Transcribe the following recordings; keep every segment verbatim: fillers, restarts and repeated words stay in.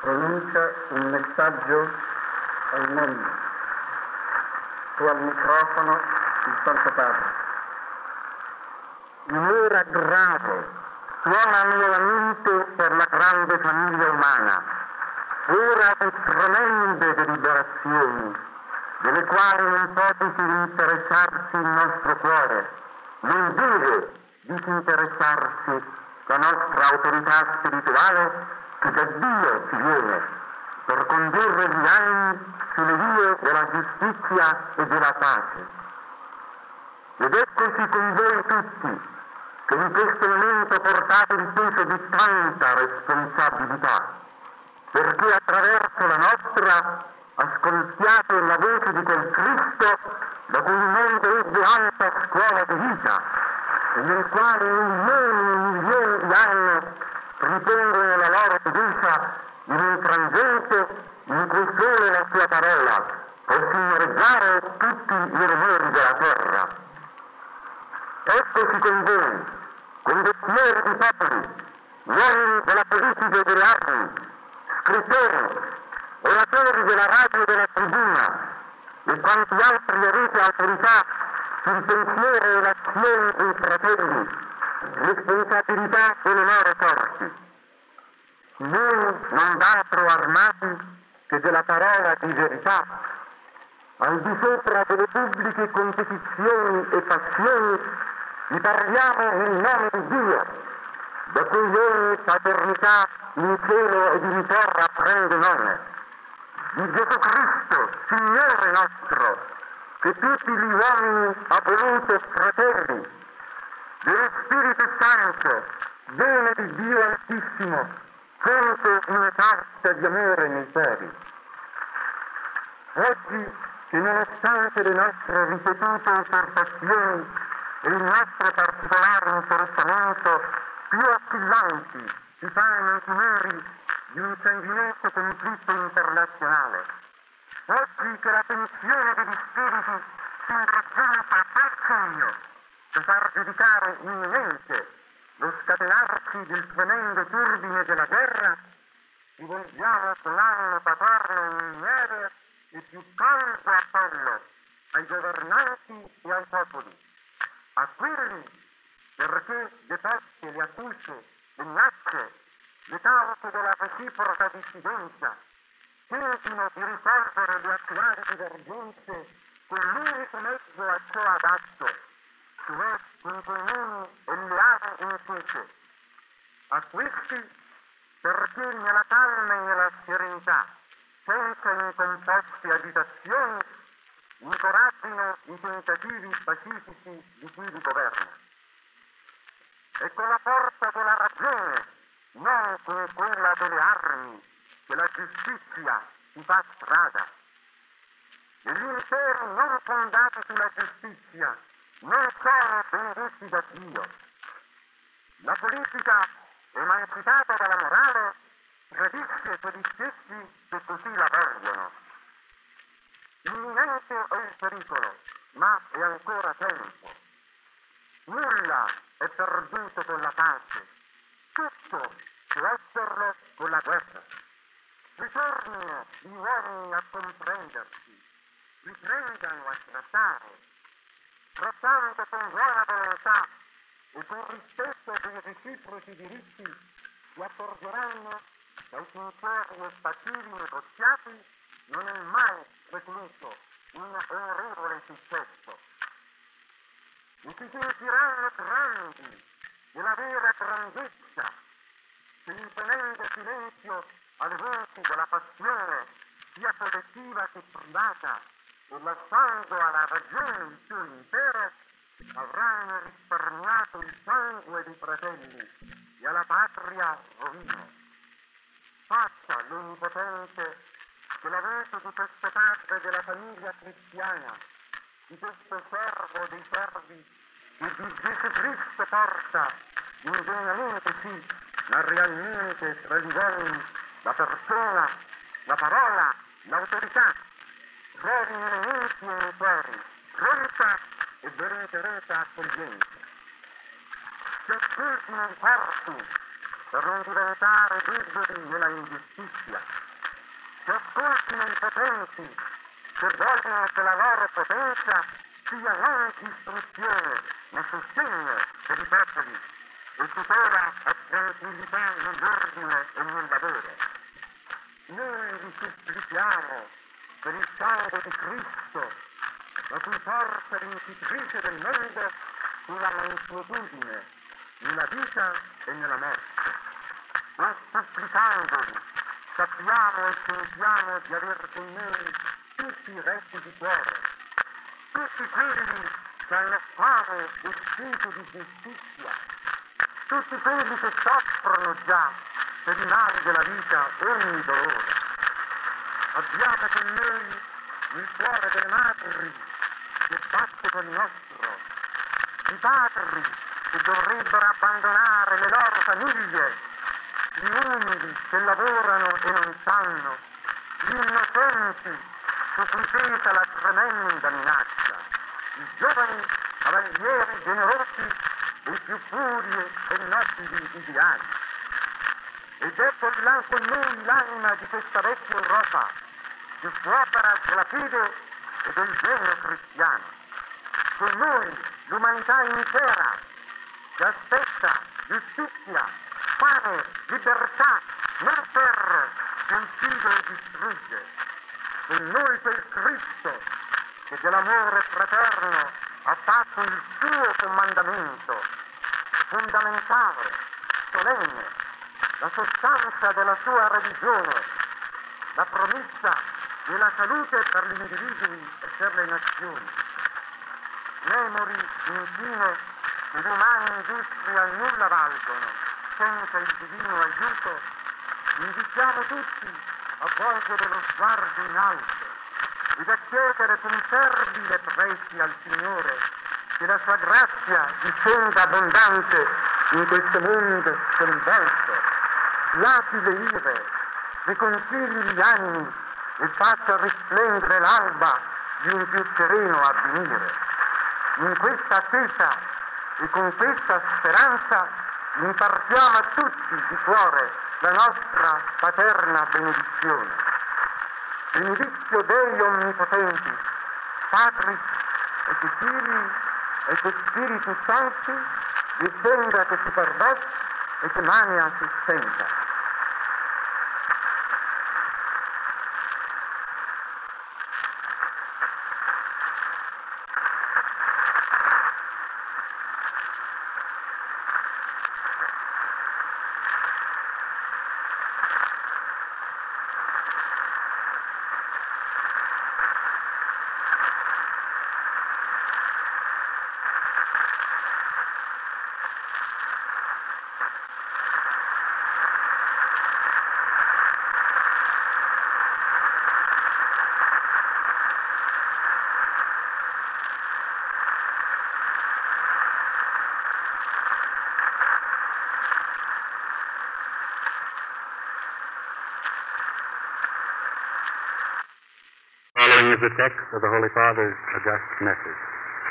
pronuncia un messaggio al mondo. Tu al microfono, il Santo Padre. Un'ora grave suona nuovamente per la grande famiglia umana, ora di tremende deliberazioni, delle quali non può disinteressarsi il nostro cuore, non deve disinteressarsi la nostra autorità spirituale che da Dio ci viene per condurre gli anni sulle vie della giustizia e della pace. Ed eccoci con voi tutti, che in questo momento portate il peso di tanta responsabilità, perché attraverso la nostra ascoltiate la voce di quel Cristo da cui il mondo ebbe alta scuola di vita, e nel quale milioni e milioni di anni ripongono la loro fiducia in un frangente in cui solo la sua parola può signoreggiare tutti i rumori della terra. Eccoci con voi, condottieri di popoli, uomini della politica e delle armi, scrittori, oratori della radio e della tribuna, e quanti altri avete autorità sul pensiero e l'azione dei fratelli, responsabilità e le loro sorti. Noi non d'altro armati che della parola di verità, al di sopra delle pubbliche competizioni e passioni, vi parliamo nel nome di Dio, da cui ogni paternità in cielo ed in terra prende nome, di Gesù Cristo, Signore nostro, che tutti gli uomini ha voluto fratelli, dello Spirito Santo, bene di Dio Altissimo, fonte inesatta di amore nei cuori. Oggi, che nonostante le nostre ripetute esortazioni e il nostro particolare interessamento più oscillanti si fanno i timori di un sanguinoso conflitto internazionale, oggi che la tensione degli spiriti si raggiunta a tal segno da far giudicare imminente lo scatenarsi del tremendo turbine della guerra, rivolgiamo con l'animo paterno e miniere il più caldo appello ai governanti e ai popoli, a quelli perché deposte le accuse, le minacce, le cause della reciproca dissidenza, tentino di risolvere le attuali divergenze con l'unico mezzo a ciò adatto, cioè con comuni e leali intese. A questi, perché nella calma e nella serenità, senza incomposte agitazioni, incoraggino i tentativi pacifici di chi li governa. E con la forza della ragione, non con quella delle armi, che la giustizia si fa strada. E gli imperi non fondati sulla giustizia non sono benedicti da Dio. La politica, emancipata dalla morale, tradisce quegli stessi che così la vogliono. Imminente è il pericolo, ma è ancora tempo. Nulla è perduto con la pace, tutto può esserlo con la guerra. Ritornino gli uomini a comprendersi, riprendano a trattare, trattando con buona volontà e con rispetto dei reciproci diritti, si accorgeranno che ai sinceri e passivi negoziati non è mai recluso un onorevole successo. E si sentiranno grandi della vera grandezza, che imponendo silenzio alle voci della passione, sia collettiva che privata, e lasciando alla ragione il suo impero, avranno risparmiato il sangue dei fratelli e alla patria rovina. Faccia l'Onnipotente che la voce di questo padre della famiglia cristiana, di questo servo dei servi, che di Gesù Cristo porta, ingenuamente sì, ma realmente tra gli uomini, la persona, la parola, l'autorità, trovi nelle menti e nei cuori, pronta e deliberata accoglienza. Si ascoltino i porti, per non diventare deboli nella ingiustizia, che ascoltino i potenti, che vogliono che la loro potenza sia non distruzione, ma sostegno per i popoli e tutela e tranquillità nell'ordine e nel lavoro. Noi vi supplichiamo per il sangue di Cristo, la cui forza vincitrice del mondo sulla mansuetudine, nella vita e nella morte. Ma supplicandovi, sappiamo e sentiamo di aver con noi tutti i retti di cuore, tutti quelli che hanno fame e spirito di giustizia, tutti quelli che soffrono già per i mali della vita ogni dolore. Abbiate con noi il cuore delle madri che batte col nostro, i padri che dovrebbero abbandonare le loro famiglie, gli umili che lavorano e non sanno, gli innocenti su cui pesa la tremenda minaccia, i giovani cavalieri generosi dei più puri e nobili ideali. Ed ecco là con noi l'anima di questa vecchia Europa, che si opera della fede e del bene cristiano. Con noi l'umanità intera, che aspetta giustizia, pane, libertà, non terra, che uccide e distrugge. Con noi quel Cristo che dell'amore fraterno ha fatto il suo comandamento, fondamentale, solenne, la sostanza della sua religione, la promessa della salute per gli individui e per le nazioni. Memori, infine, che le umane industrie a nulla valgono senza il divino aiuto, invitiamo tutti a volgere lo sguardo in alto ed a chiedere con fervide preci al Signore che la sua grazia discenda abbondante in questo mondo sconvolto, lati le ire, riconcili gli animi e faccia risplendere l'alba di un più sereno avvenire. In questa attesa e con questa speranza impartiamo a tutti di cuore la nostra paterna benedizione. Benedizio Dei Onnipotenti, Patris et Filii et Spiritus Sancti, descendat super vos et mania sustenta. Following is the text of the Holy Father's august message.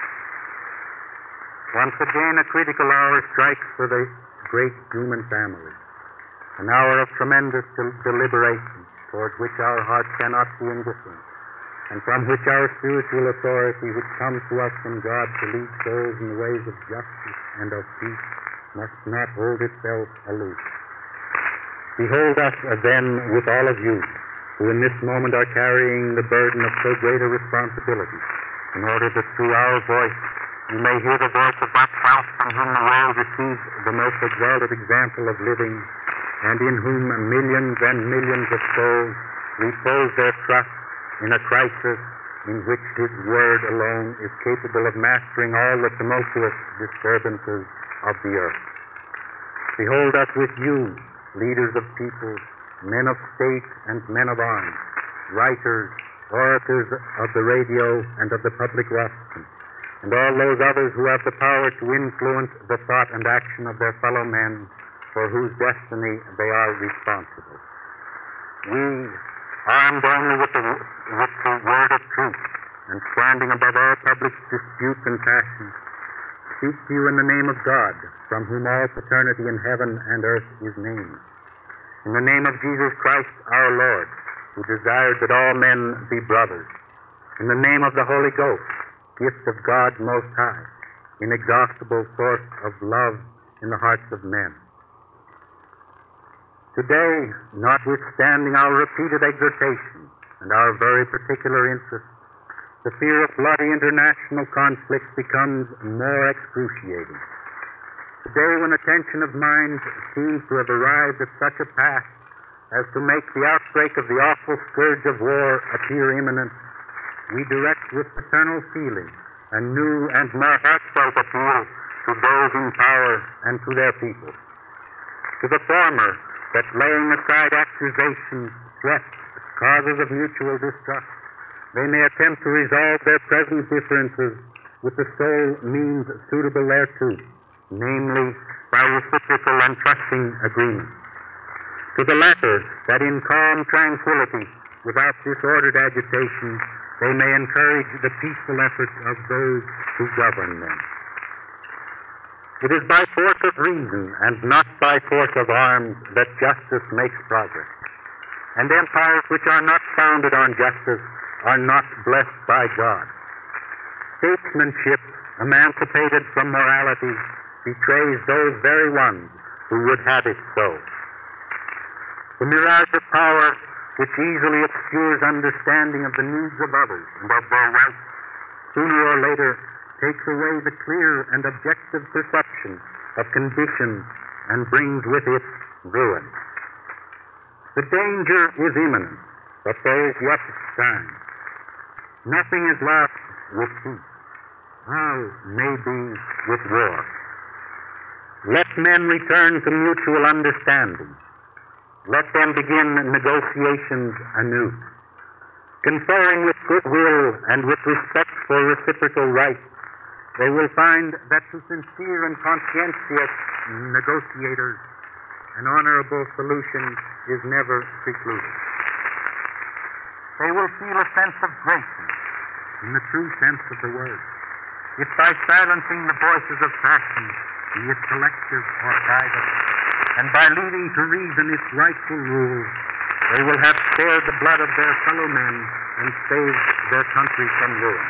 Once again, a critical hour strikes for the great human family, an hour of tremendous del- deliberation towards which our hearts cannot be indifferent, and from which our spiritual authority, which comes to us from God to lead souls in the ways of justice and of peace, must not hold itself aloof. Behold us, uh, then, with all of you, who in this moment are carrying the burden of so great a responsibility, in order that through our voice you may hear the voice of that Christ from whom the world receives the most exalted example of living, and in whom millions and millions of souls repose their trust in a crisis in which His Word alone is capable of mastering all the tumultuous disturbances of the earth. Behold us with you, leaders of peoples, men of state and men of arms, writers, orators of the radio and of the public rostrum, and all those others who have the power to influence the thought and action of their fellow men for whose destiny they are responsible. We, armed only with the, with the word of truth and standing above all public disputes and passions, speak to you in the name of God, from whom all paternity in heaven and earth is named. In the name of Jesus Christ our Lord, who desired that all men be brothers. In the name of the Holy Ghost, gift of God Most High, inexhaustible source of love in the hearts of men. Today, notwithstanding our repeated exhortations and our very particular interest, the fear of bloody international conflict becomes more excruciating. Today, when the tension of mind seems to have arrived at such a pass as to make the outbreak of the awful scourge of war appear imminent, we direct with paternal feeling a new and more heartfelt appeal to those in power and to their people. To the former, that laying aside accusations, threats, causes of mutual distrust, they may attempt to resolve their present differences with the sole means suitable thereto, namely by reciprocal and trusting agreement. To the latter, that in calm tranquility, without disordered agitation, they may encourage the peaceful efforts of those who govern them. It is by force of reason and not by force of arms that justice makes progress. And empires which are not founded on justice are not blessed by God. Statesmanship, emancipated from morality, betrays those very ones who would have it so. The mirage of power, which easily obscures understanding of the needs of others and of their rights, sooner or later takes away the clear and objective perception of conditions and brings with it ruin. The danger is imminent, but there is yet time. Nothing is lost with peace. All may be with war. Let men return to mutual understanding. Let them begin negotiations anew. Conferring with goodwill and with respect for reciprocal rights, they will find that to sincere and conscientious negotiators, an honorable solution is never precluded. They will feel a sense of greatness in the true sense of the word. If by silencing the voices of passion, be it collective or private, and by leading to reason its rightful rule, they will have spared the blood of their fellow men and saved their country from ruin.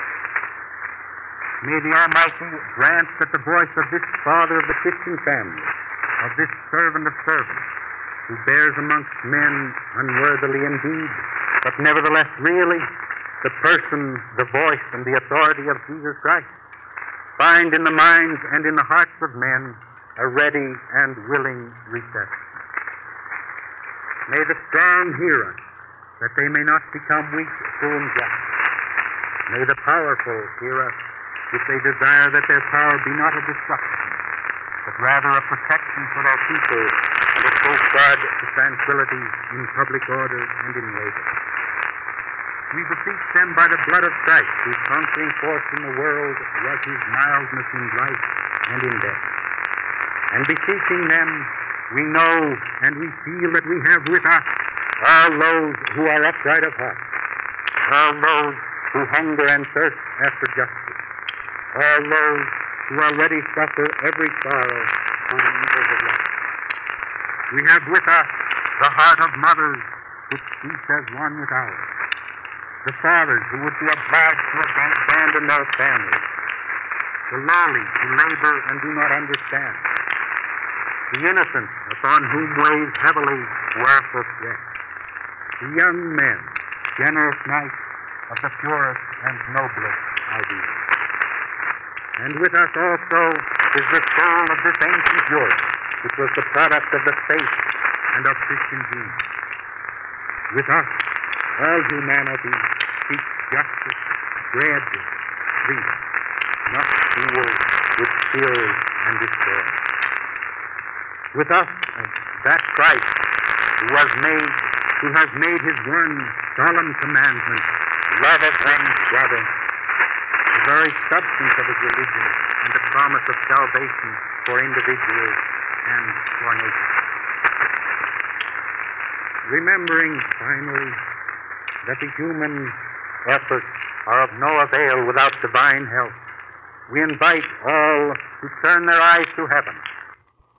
May the Almighty grant that the voice of this father of the Christian family, of this servant of servants, who bears amongst men unworthily indeed, but nevertheless really, the person, the voice, and the authority of Jesus Christ, find in the minds and in the hearts of men a ready and willing reception. May the strong hear us, that they may not become weak through injustice. May the powerful hear us, if they desire that their power be not a destruction, but rather a protection for their people, and a safeguard to tranquility in public order and in labor. We beseech them by the blood of Christ, whose conquering force in the world was his mildness in life and in death. And beseeching them, we know and we feel that we have with us all those who are upright of heart, all those who hunger and thirst after justice, all those who already suffer every sorrow through the evils of life. We have with us the heart of mothers which beats as one with ours, the fathers who would be obliged to abandon their families, the lowly who labor and do not understand, the innocent upon whom weighs heavily wrathful threat, the young men, generous knights of the purest and noblest ideals. And with us also is the soul of this ancient Europe, which was the product of the faith and of Christian Jesus. With us, all humanity seeks justice, bread, freedom, not evil which kills and destroys. With us, that Christ who was made, who has made his one solemn commandment, love of one's brother, the very substance of his religion and the promise of salvation for individuals and for nations. Remembering, finally, that the human efforts are of no avail without divine help, we invite all to turn their eyes to heaven